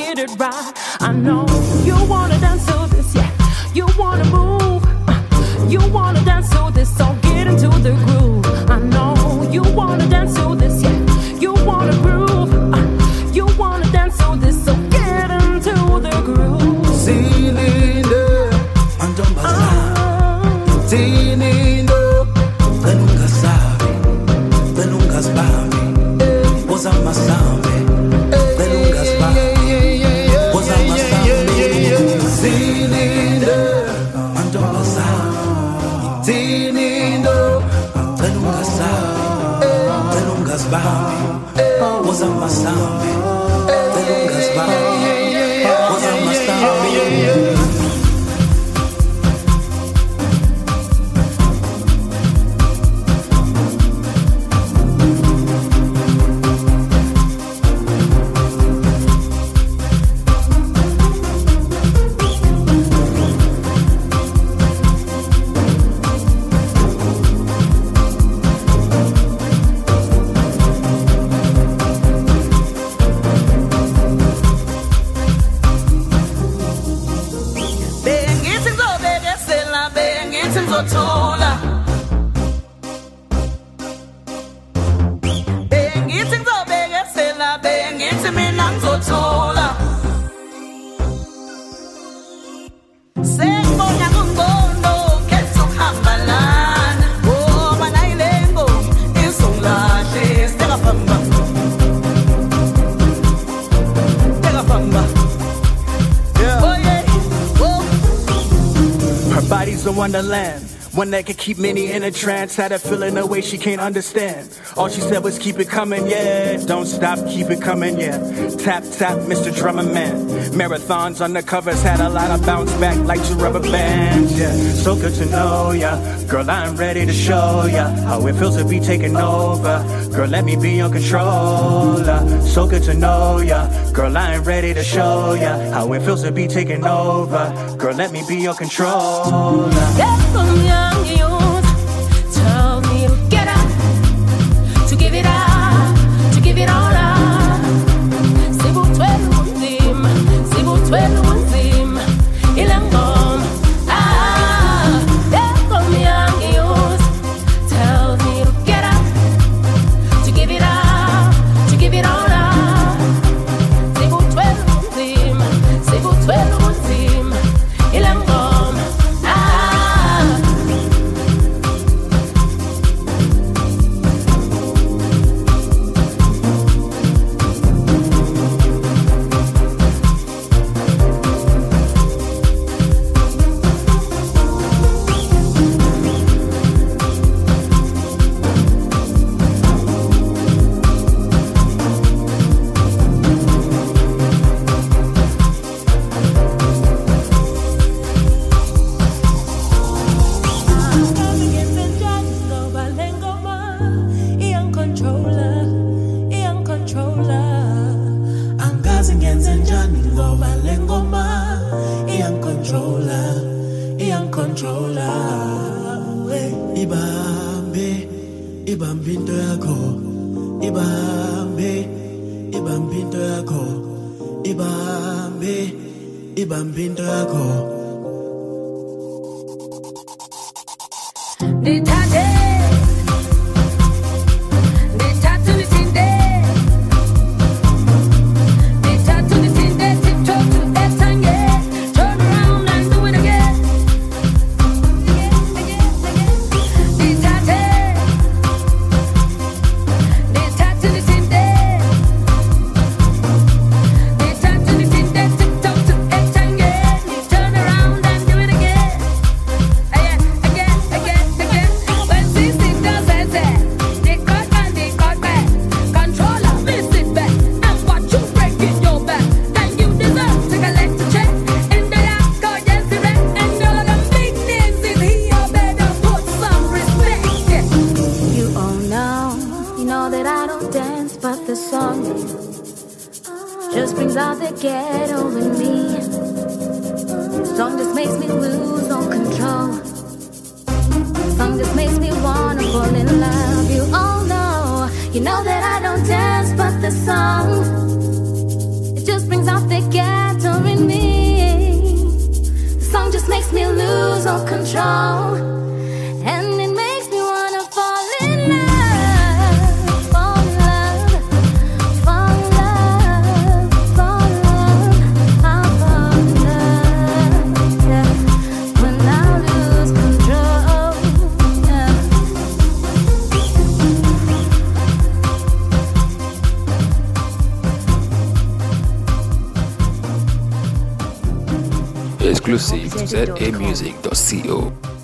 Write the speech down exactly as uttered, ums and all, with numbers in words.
get it right. I know you wanna dance to this, yeah. You wanna move, you wanna dance to this, so get into the groove. I know you wanna dance to this, yeah. You wanna groove, you wanna dance to this, so get into the groove. Zilinde, mantombazana, Tinindo, Benungasabi, Benungasbabi, Bozamasambe, Benungasbabi, Bozamasambe, Zilinde, mantombazana, Tinindo, Benungasabi, Benungasbabi, Bozamasambe, Benungasbabi, Bozamasambe. Wonderland, one that could keep many in a trance. Had a feeling a way she can't understand. All she said was keep it coming, yeah. Don't stop, keep it coming, yeah. Tap, tap, Mister Drummer Man. Marathons on the covers had a lot of bounce back like two rubber bands, yeah. So good to know ya. Girl, I'm ready to show ya how it feels to be taken over. Girl, let me be your controller. So good to know ya. Girl, I'm ready to show ya how it feels to be taken over. Girl, let me be your controller. Get from young youth, tell me to get up, to give it up, to give it all up. Sibu twelve unzim, sibu twelve unzim, ilangom. Ah, get from young youth, tell me to get up, to give it up, to give it all up. Sibu twelve unzim, sibu twelve unzim, ilangom. just brings out the ghetto in me. Song just makes me lose all control. Song just makes me wanna fall in love. You all know, you know that I don't dance, but the song, it just brings out the ghetto. total control, and it makes me wanna fall in love, fall in love, fall in love, fall in love. I fall in love, yeah, when I lose control, yeah. Exclusive z a music dot co.